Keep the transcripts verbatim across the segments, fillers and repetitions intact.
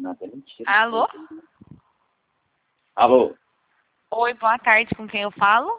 Nada é mentira. Alô? Alô? Oi, boa tarde, com quem eu falo?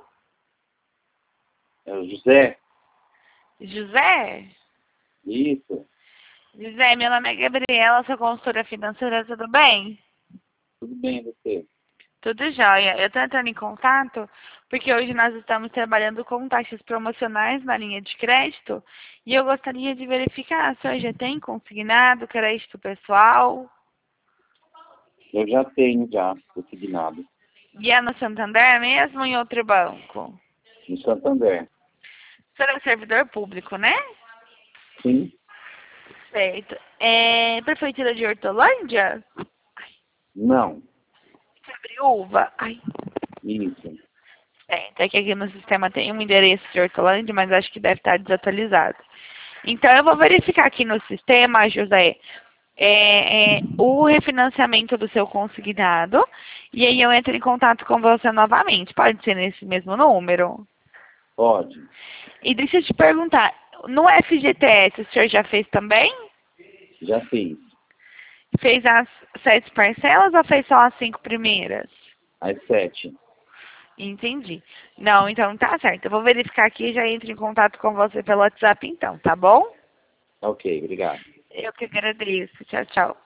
É o José? José? Isso. José, meu nome é Gabriela, sou consultora financeira, tudo bem? Tudo bem, você? Tudo jóia. Eu estou entrando em contato porque hoje nós estamos trabalhando com taxas promocionais na linha de crédito e eu gostaria de verificar se hoje já tem consignado crédito pessoal. Eu já tenho, já, consignado. E é no Santander mesmo ou em outro banco? No Santander. Você é um servidor público, né? Sim? Certo. É Prefeitura de Hortolândia? Não. Cabriúva? Ai. Isso. Certo. É que aqui no sistema tem um endereço de Hortolândia, mas acho que deve estar desatualizado. Então, eu vou verificar aqui no sistema, José, é, é, o refinanciamento do seu consignado, e aí eu entro em contato com você novamente. Pode ser nesse mesmo número? Pode. E deixa eu te perguntar, no F G T S o senhor já fez também? Já fiz. Fez as sete parcelas ou fez só as cinco primeiras? Às sete. Entendi. Não, então tá certo. Eu vou verificar aqui e já entro em contato com você pelo WhatsApp então, tá bom? Ok, obrigado. Eu que agradeço. Tchau, tchau.